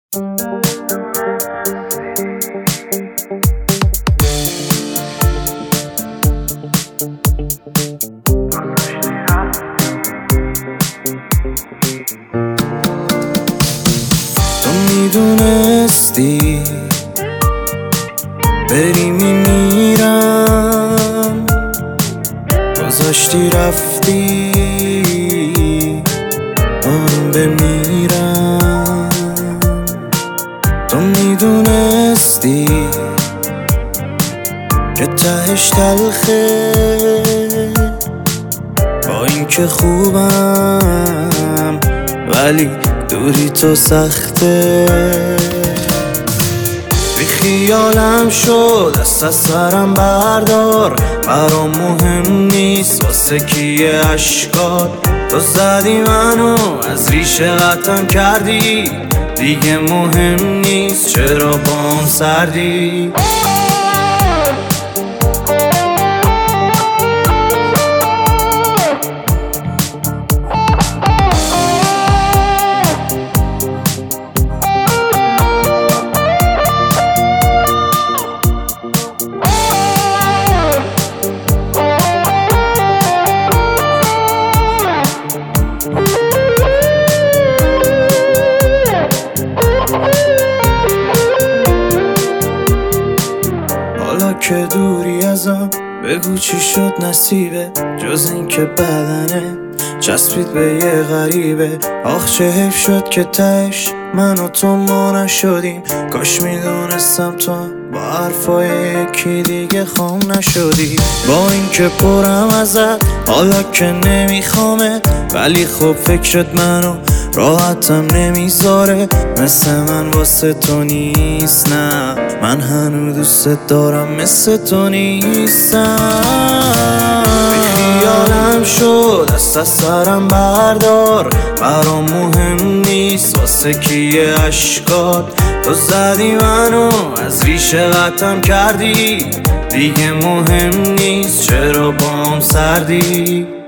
تو میدونستی بری میمیرم، گذاشتی رفتی من بمیرم. تو میدونستی که تهش تلخه، با این که خوبم ولی دوری تو سخته. بی خیالم شد دست از سرم بردار، برام مهم نیست واسه کیه اشکات. تو زدی منو از ریشه قطعم کردی، دیگه مهم نیست چرا بام سردی. حالا که دوری ازم بگو چی شد نصیبه، جز این که بدنه چسبید به یه غریبه. آخ چه حیف شد که تهش من و تو ما نشدیم، کاش میدونستم تو با حرفای یکی دیگه خام نشدی. با این که پرم ازت حالا که نمیخوامت، ولی خب فکرت منو راحتم نمیذاره. مثل من واسه تو نیست، نه من هنو دوست دارم مثل تو نیستم. بی خیالم شد دست از سرم بردار، برام مهم نیست واسه کیه اشکات. تو زدی منو از ریشه قطعم کردی، دیگه مهم نیست چرا بام سردی.